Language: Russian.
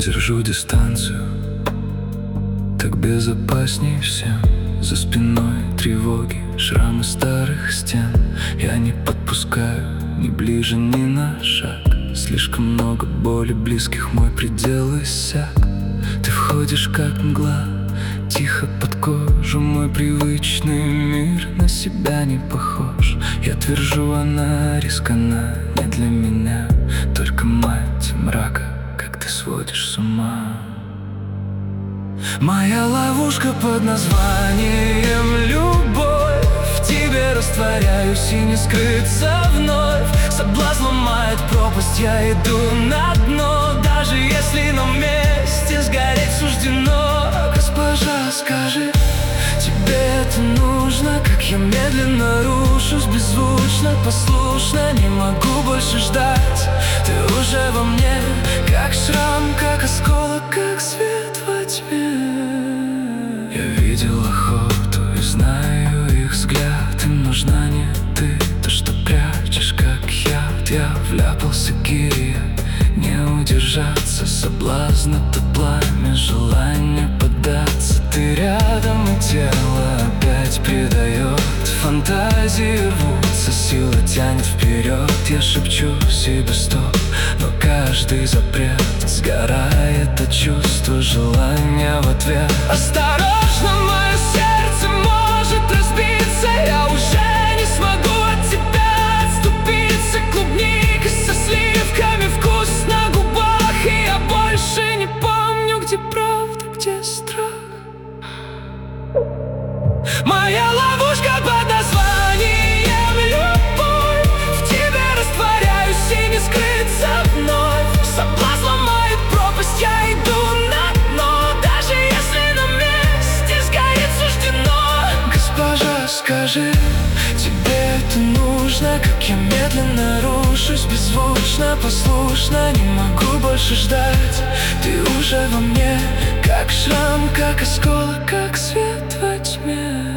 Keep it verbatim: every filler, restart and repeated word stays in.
Держу дистанцию, так безопасней всем. За спиной тревоги, шрамы старых стен. Я не подпускаю ни ближе, ни на шаг. Слишком много боли, близких мой предел иссяк. Ты входишь как мгла, тихо под кожу. Мой привычный мир на себя не похож. Я твержу, она риск, она не для меня. Только мать мрака, как ты сводишь с ума. Моя ловушка под названием любовь. В тебе растворяюсь и не скрыться вновь. Соблазн ломает пропасть, я иду на дно. Даже если нам вместе сгореть суждено. Госпожа, скажи, тебе это нужно? Как я медленно рушусь, беззвучно, послушно. Не могу больше ждать, ты уже во мне. Как шрам, как осколок, как свет во тьме. Я видел охоту и знаю их взгляд. Им нужна не ты, то, что прячешь, как яд. Я вляпался, гиря, не удержаться. Соблазн — это пламя, желание поддаться. Ты рядом, и тело опять предает. Фантазии рвутся, сила тянет вперед. Я шепчу себе стоп, но каждый запрет сгорает от чувства, желания в ответ. Осторожно, мое сердце может разбиться. Я уже не смогу от тебя отступиться. Клубника со сливками, вкус на губах. И я больше не помню, где правда, где страх. Моя ловушка под названием любовь. В тебе растворяюсь и не скрыться вновь. Соблазн ломает пропасть, я иду на дно. Даже если нам вместе сгореть суждено. Госпожа, скажи, тебе это нужно? Как я медленно рушусь, беззвучно, послушно. Не могу больше ждать, ты уже во мне. Как шрам, как осколок, как свет во тьме.